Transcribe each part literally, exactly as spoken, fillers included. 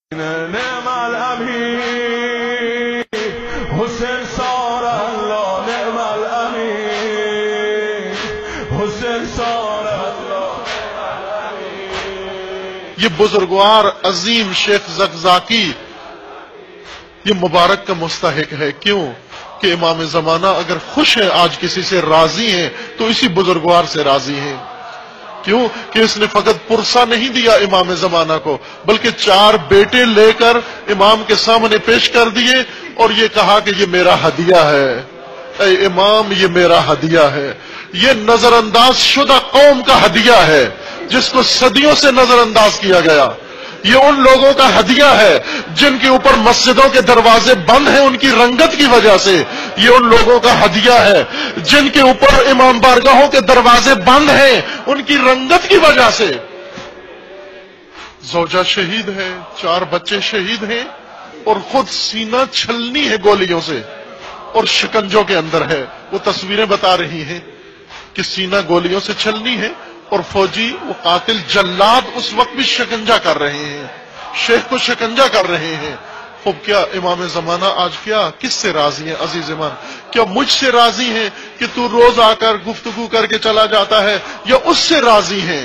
نعم الامین حسین سار اللہ نعم الامین حسین سار اللہ یہ بزرگوار عظیم شیخ زقزاقی یہ مبارک کا مستحق ہے. کیوں کہ امام زمانہ اگر خوش ہے آج کسی سے راضی ہیں تو اسی بزرگوار سے راضی ہیں. کیوں کہ اس نے فقط پرسہ نہیں دیا امام زمانہ کو بلکہ چار بیٹے لے کر امام کے سامنے پیش کر دیے اور یہ کہا کہ یہ میرا ہدیہ ہے. اے امام یہ میرا ہدیہ ہے. یہ نظر انداز شدہ قوم کا ہدیہ ہے جس کو صدیوں سے نظر انداز کیا گیا. یہ ان لوگوں کا ہدیہ ہے جن کے اوپر مسجدوں کے دروازے بند ہیں ان کی رنگت کی وجہ سے. یہ ان لوگوں کا ہدیہ ہے جن کے اوپر امام بارگاہوں کے دروازے بند ہیں ان کی رنگت کی وجہ سے. زوجہ شہید ہے, چار بچے شہید ہیں اور خود سینہ چھلنی ہے گولیوں سے اور شکنجوں کے اندر ہے. وہ تصویریں بتا رہی ہیں کہ سینہ گولیوں سے چھلنی ہے اور فوجی وہ قاتل جلاد اس وقت بھی شکنجہ کر رہے ہیں, شیخ کو شکنجہ کر رہے ہیں. خوب کیا امام زمانہ آج کیا کس سے راضی ہیں عزیز ایمان؟ کیا مجھ سے راضی ہیں کہ تو روز آ کر گفتگو کر کے چلا جاتا ہے یا اس سے راضی ہیں؟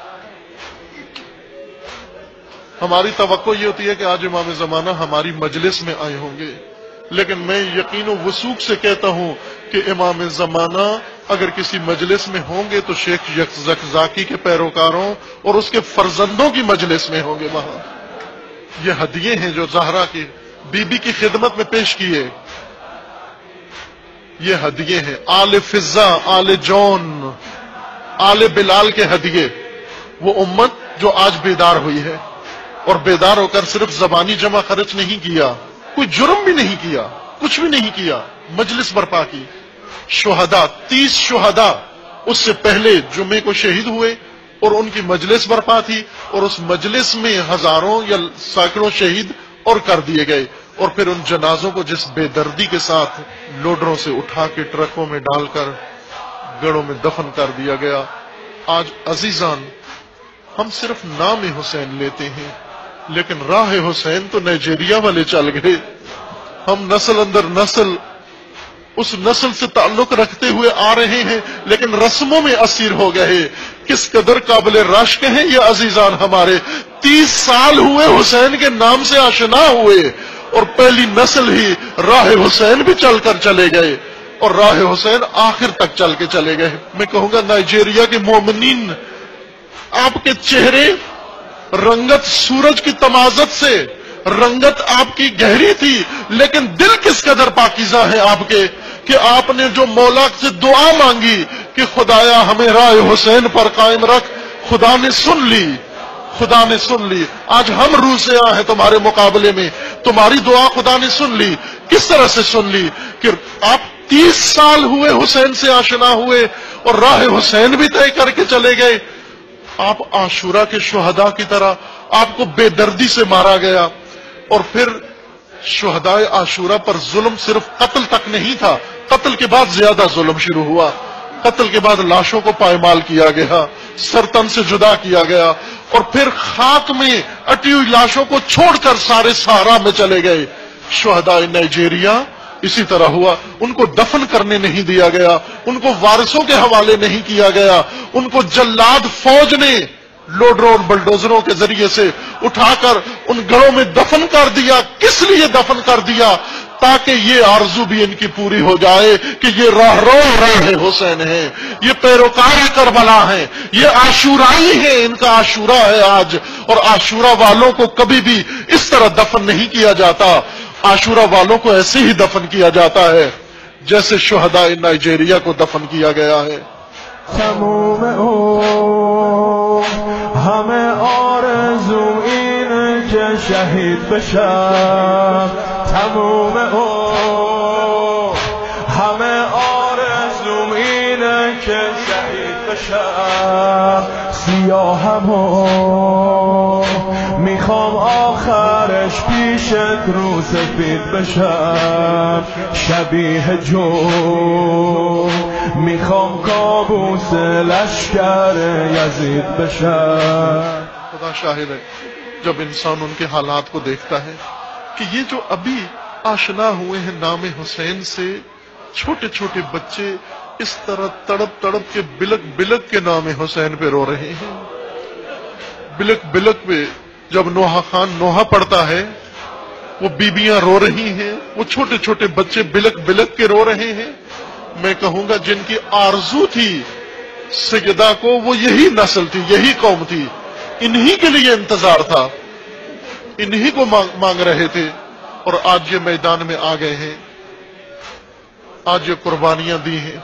ہماری توقع یہ ہوتی ہے کہ آج امام زمانہ ہماری مجلس میں آئے ہوں گے, لیکن میں یقین و وثوق سے کہتا ہوں کہ امام زمانہ اگر کسی مجلس میں ہوں گے تو شیخ زقزاقی کے پیروکاروں اور اس کے فرزندوں کی مجلس میں ہوں گے. وہاں یہ ہدیے ہیں جو زہرا کی بی بی کی خدمت میں پیش کیے. یہ ہدیے ہیں آل فضہ, آل جون, آل بلال کے ہدیے. وہ امت جو آج بیدار ہوئی ہے اور بیدار ہو کر صرف زبانی جمع خرچ نہیں کیا, کوئی جرم بھی نہیں کیا, کچھ بھی نہیں کیا, مجلس برپا کی. شہداء, تیس شہداء اس سے پہلے جمعے کو شہید ہوئے اور ان کی مجلس برپا تھی اور اس مجلس میں ہزاروں یا سینکڑوں شہید اور کر دیے گئے. اور پھر ان جنازوں کو جس بے دردی کے ساتھ لوڈروں سے اٹھا کے ٹرکوں میں ڈال کر گڑوں میں دفن کر دیا گیا. آج عزیزان ہم صرف نام حسین لیتے ہیں لیکن راہ حسین تو نائجیریا والے چل گئے. ہم نسل اندر نسل اس نسل سے تعلق رکھتے ہوئے آ رہے ہیں لیکن رسموں میں اسیر ہو گئے. کس قدر قابل رشک ہیں یہ عزیزان ہمارے. تیس سال ہوئے حسین کے نام سے آشنا ہوئے اور پہلی نسل ہی راہ حسین بھی چل کر چلے گئے اور راہ حسین آخر تک چل کے چلے گئے. میں کہوں گا نائجیریا کے مومنین, آپ کے چہرے رنگت سورج کی تمازت سے, رنگت آپ کی گہری تھی لیکن دل کس قدر پاکیزہ ہے آپ کے کہ آپ نے جو مولا سے دعا مانگی کہ خدایا ہمیں راہ حسین پر قائم رکھ, خدا نے سن لی, خدا نے سن لی. آج ہم روح سے آئے ہیں تمہارے مقابلے میں, تمہاری دعا خدا نے سن لی. کس طرح سے سن لی کہ آپ تیس سال ہوئے حسین سے آشنا ہوئے اور راہ حسین بھی طے کر کے چلے گئے. آپ عاشورہ کے شہداء کی طرح آپ کو بے دردی سے مارا گیا اور پھر شہداء عاشورہ پر ظلم صرف قتل تک نہیں تھا, قتل کے بعد زیادہ ظلم شروع ہوا. قتل کے بعد لاشوں کو پائمال کیا گیا, سرتن سے جدا کیا گیا اور پھر خاک میں اٹی ہوئی لاشوں کو چھوڑ کر سارے صحرا میں چلے گئے. شہداء نائجیریا اسی طرح ہوا. ان کو دفن کرنے نہیں دیا گیا, ان کو وارثوں کے حوالے نہیں کیا گیا, ان کو جلاد فوج نے لوڈروں اور بلڈوزروں کے ذریعے سے اٹھا کر ان گھروں میں دفن کر دیا. کس لیے دفن کر دیا؟ تاکہ یہ آرزو بھی ان کی پوری ہو جائے کہ یہ راہ رو راہ حسین ہیں, یہ پیروکار کربلا ہیں, یہ عاشورائی ہیں, ان کا عاشورہ ہے آج. اور عاشورہ والوں کو کبھی بھی اس طرح دفن نہیں کیا جاتا, عاشورہ والوں کو ایسے ہی دفن کیا جاتا ہے جیسے شہداء نائجیریا کو دفن کیا گیا ہے. تموم او ہمیں آرزو این کہ شہید بشم, تموم او ہمیں آرزو این کہ شہید بشم. سیاهمو میخوام آخرش پیشت رو سفید بشم, شبیه جو میخوام کابوس لشکر یزید بشم. خدا شاہد ہے جب انسان ان کے حالات کو دیکھتا ہے کہ یہ جو ابھی آشنا ہوئے ہیں نام حسین سے، چھوٹے چھوٹے بچے اس طرح تڑپ تڑپ کے بلک بلک کے نام حسین پہ رو رہے ہیں، بلک بلک پہ جب نوحہ خان نوحہ پڑتا ہے وہ بیبیاں رو رہی ہیں، وہ چھوٹے چھوٹے بچے بلک بلک کے رو رہے ہیں. میں کہوں گا جن کی آرزو تھی سیدہ کو وہ یہی نسل تھی، یہی قوم تھی، انہی کے لیے انتظار تھا، انہی کو مانگ رہے تھے، اور آج یہ میدان میں آ گئے ہیں، آج یہ قربانیاں دی ہیں.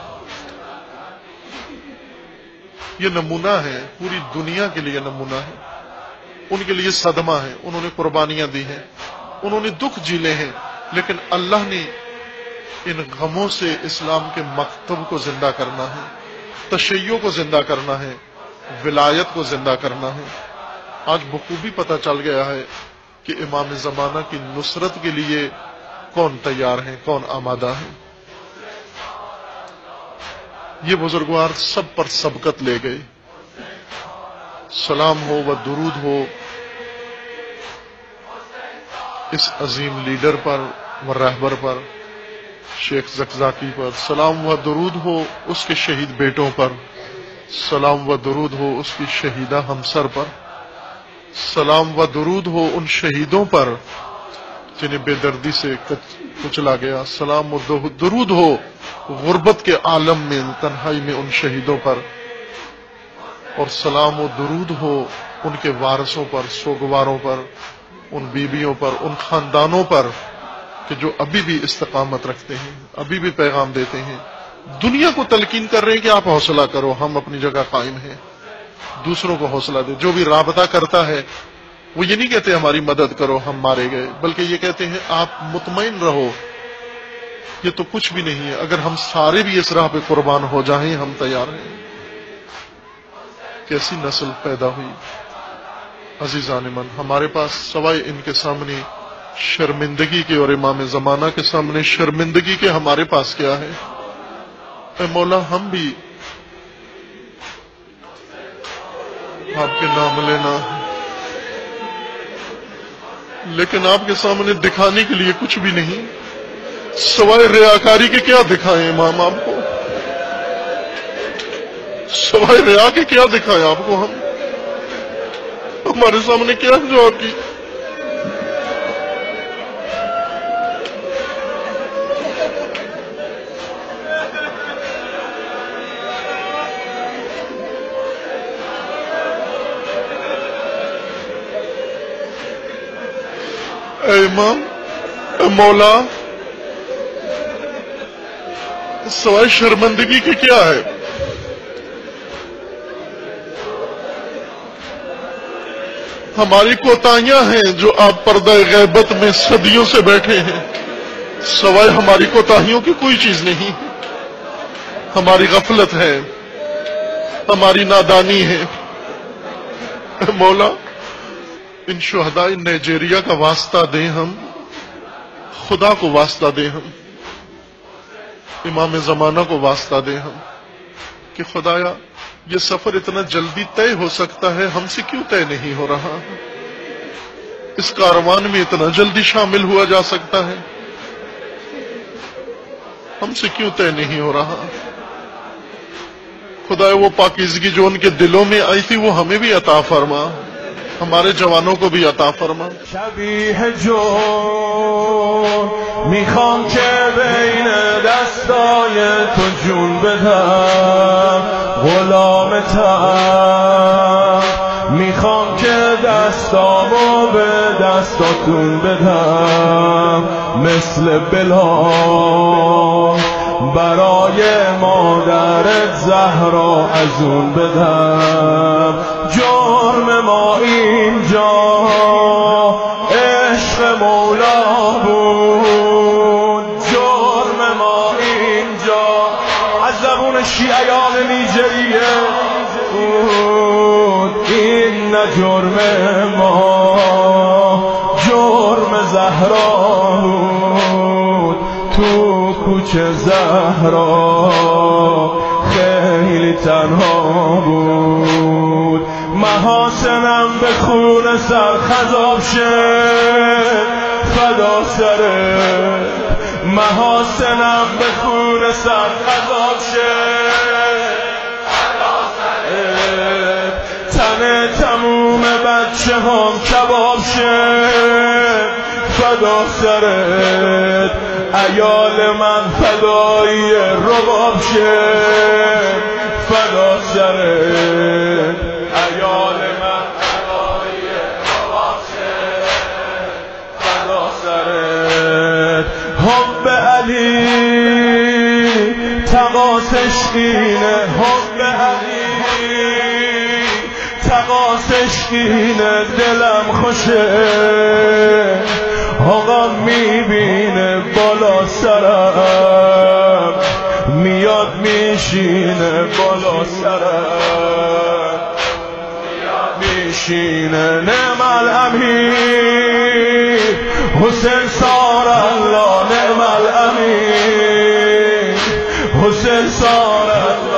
یہ نمونہ ہے، پوری دنیا کے لیے نمونہ ہے، ان کے لیے صدمہ ہے. انہوں نے قربانیاں دی ہیں، انہوں نے دکھ جھیلے ہیں، لیکن اللہ نے ان غموں سے اسلام کے مکتب کو زندہ کرنا ہے، تشیع کو زندہ کرنا ہے، ولایت کو زندہ کرنا ہے. آج بخوبی پتہ چل گیا ہے کہ امام زمانہ کی نصرت کے لیے کون تیار ہیں، کون آمادہ ہیں. یہ بزرگوار سب پر سبقت لے گئے. سلام ہو و درود ہو اس عظیم لیڈر پر و رہبر پر، شیخ زکزاکی پر. سلام و درود ہو اس کے شہید بیٹوں پر، سلام و درود ہو اس کی شہیدہ ہمسر پر، سلام و درود ہو ان شہیدوں پر جنہیں بے دردی سے کچلا گیا. سلام و درود ہو غربت کے عالم میں تنہائی میں ان شہیدوں پر، اور سلام و درود ہو ان کے وارثوں پر، سوگواروں پر، ان بیویوں پر، ان خاندانوں پر کہ جو ابھی بھی استقامت رکھتے ہیں، ابھی بھی پیغام دیتے ہیں، دنیا کو تلقین کر رہے ہیں کہ آپ حوصلہ کرو، ہم اپنی جگہ قائم ہیں. دوسروں کو حوصلہ دے. جو بھی رابطہ کرتا ہے وہ یہ نہیں کہتے ہماری مدد کرو ہم مارے گئے، بلکہ یہ کہتے ہیں آپ مطمئن رہو، یہ تو کچھ بھی نہیں ہے، اگر ہم سارے بھی اس راہ پہ قربان ہو جائیں ہم تیار ہیں. کیسی نسل پیدا ہوئی. عزیزان من، ہمارے پاس سوائے ان کے سامنے شرمندگی کے اور امام زمانہ کے سامنے شرمندگی کے ہمارے پاس کیا ہے؟ اے مولا، ہم بھی آپ کے نام لینا، لیکن آپ کے سامنے دکھانے کے لیے کچھ بھی نہیں، سوائے ریاکاری کے کیا دکھائیں امام آپ کو؟ سوائے ریا کے کیا دکھائیں آپ کو؟ ہم ہمارے سامنے کیا ہے جو آپ کی؟ اے امام، اے مولا، سوائے شرمندگی کے کیا ہے؟ ہماری کوتاہیاں ہیں جو آپ پردہ غیبت میں صدیوں سے بیٹھے ہیں، سوائے ہماری کوتاہیوں کی کوئی چیز نہیں. ہماری غفلت ہے، ہماری نادانی ہے. اے مولا، ان شہداء نائجیریا کا واسطہ دیں، ہم خدا کو واسطہ دیں، ہم امام زمانہ کو واسطہ دیں ہم کہ خدایا یہ سفر اتنا جلدی طے ہو سکتا ہے، ہم سے کیوں طے نہیں ہو رہا؟ اس کاروان میں اتنا جلدی شامل ہوا جا سکتا ہے، ہم سے کیوں طے نہیں ہو رہا؟ خدایا وہ پاکیزگی جو ان کے دلوں میں آئی تھی وہ ہمیں بھی عطا فرما، ہمارے جوانوں کو بھی عطا فرما. شبیه جون میخوام که بین دستای تو جون بدم، غلامتم میخوام که دستامو به دستاتون بدم، مثل بلال برای مادرت زهرا از اون بدم. جرم ما اینجا عشق مولا بود، جرم ما اینجا از زبون شیعیان نیجریه بود. این نه جرم ما، جرم زهرا بود. تو کوچه زهرا خیلی تنها بود، محاسنم به خون سر خضاب شه فدا سرت، محاسنم به خون سر خضاب شه فدا سرت، تن تموم بچه هم کباب شه فدا سرت، عیال من فدایی رباب شه فدا سرت، عیال من فدایی رباب شه فدا سرت. حب علی تقاسش اینه، حب علی تقاسش اینه، دلم خوشه آقا میبینه بالا سرم، میاد میشینه بالا سرم، میاد میشینه. نعم الامیر حسین سار الله، نعم الامیر حسین سار الله.